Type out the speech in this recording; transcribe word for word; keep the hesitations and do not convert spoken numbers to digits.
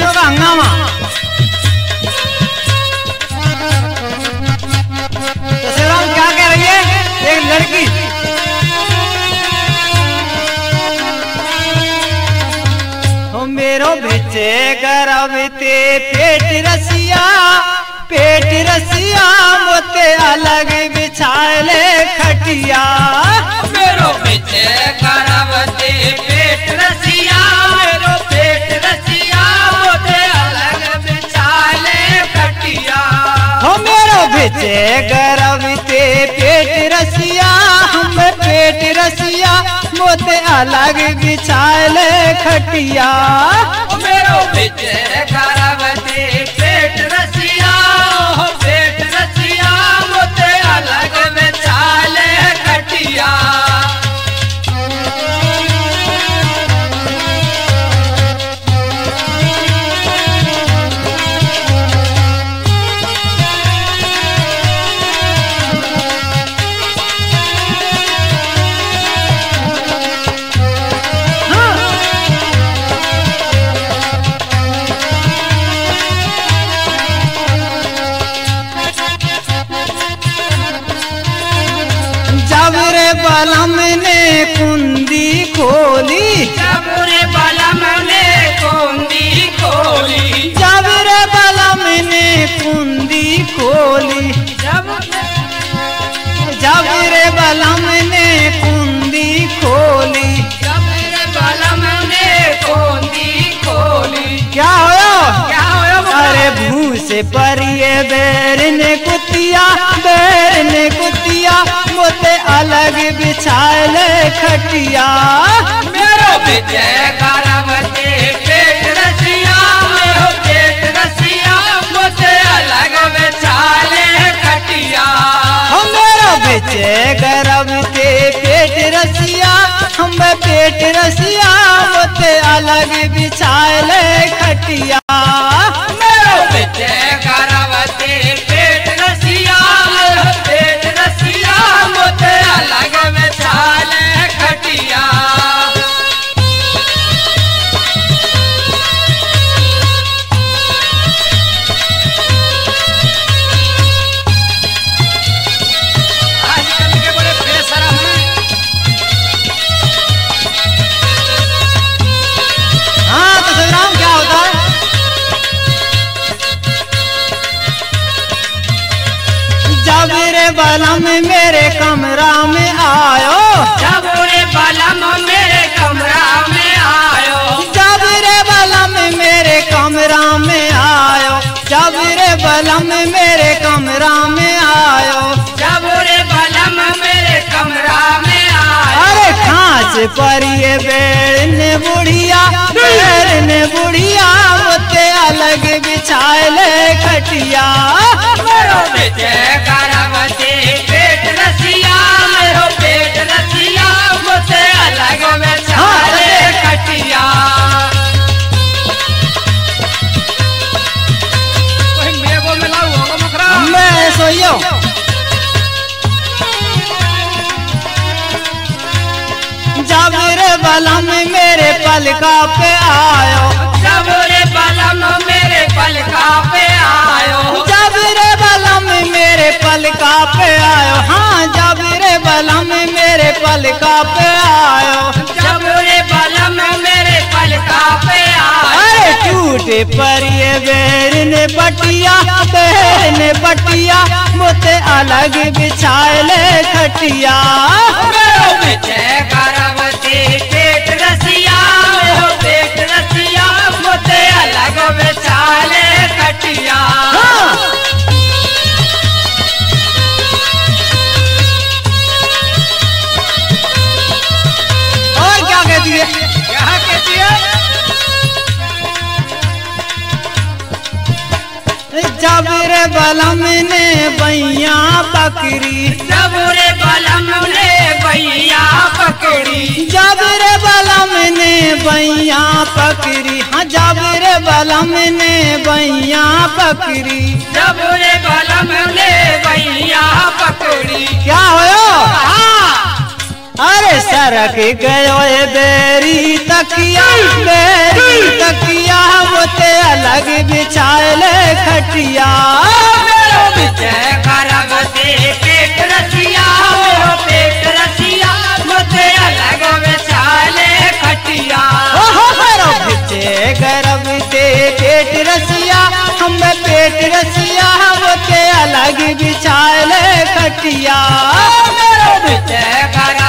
रेशमियों का हंगामा। तो शिवराम क्या कह रही है एक लड़की, हो मेरो बेचे गरबते पेट रसिया, पेट रसिया मोते अलग बिछाले खटिया। मेरो बेचे गरबते पेट रसिया, मेरो पेट रसिया मोते अलग बिछाले खटिया। हो मेरो बेचे गरबते पेट रसिया, हम पेट रसिया मोते अलग बिछाले खटिया। मेरो बेचे गरबते पेट रसिया, पेट रसिया मोते अलग बिछाले खटिया। बलम ने कुंदी खोली, जब रे बलम ने कुंदी खोली, जब रे बलम ने कुंदी खोली, जब जब रे बलम ने कुंदी खोली, जब रे बलम ने कुंदी खोली। क्या होयो क्या होयो? अरे भूसे परिए बैर ने कुतिया, बैर ने कुतिया मोते अलग बिछाले खटिया। मेरो बेटे गरबते पेट रसिया, मेरो पेट रसिया मोते अलग बिछाले खटिया। हम मेरो बेचे गरबते पेट रसिया, हम पेट रसिया मोते अलग बिछाले खटिया। मेरो बेटे गरबते पेट रसिया, मेरो पेट रसिया मोते अलग बिछाले खटिया। आजकल के बड़े बेशरम हैं। हाँ तो शिवराम क्या होता है? जब रे बलम मेरे कमरा में आयो, जब रे बलम मेरे कमरा में आयो, जब रे बलम मेरे कमरा में आयो, जब रे बलम मेरे कमरा में आयो, जब रे बलम मेरे कमरा में आयो। अरे खांच पर ये बैर ने बुढ़िया, बैर ने बुढ़िया मोते अलग बिछाले खटिया। मेरो बेटे गरबते पेट रसिया, मेरो पेट रसिया मोते अलग बिछाले खटिया। कोई मेगो मिलाऊ होगा मुखरा। मैं सोइयो जब रे बलम मेरे पलका पे आयो, जब रे बलम मेरे पलका पे आयो, जब रे बलम मेरे पलका पे आयो, हाँ जब रे बलम मेरे पलका पे आयो, जब रे बलम मेरे पलका पे आयो। अरे टूटे पर ये बैर ने पटिया, बैर ने पटिया मोते अलग बिछाले खटिया। मेरो बेटे गरबते पेट रसिया, मेरो पेट रसिया मोते अलग बिछाले खटिया। हाँ। और क्या कहती है? क्या कहती है? जब रे बलम ने बैया पकड़ी, जब रे बलम ने बैया पकड़ी, जब रे बलम ने बैया पकड़ी, हाँ जब रे बलम ने बैया पकड़ी, जब रे बलम ने बैया पकड़ी। क्या होयो? हाँ। अरे सर सरक गयो ए बेरी तकिया बेरी तकिया मोते अलग बिछाले खटिया बिचे गरब ते पेट रसिया मेरो पेट रसिया मुझे अलग बिछाले खटिया ओहो मेरो बिचे गरब ते पेट रसिया हम पेट रसिया मोते अलग बिछाले खटिया बिचे गरब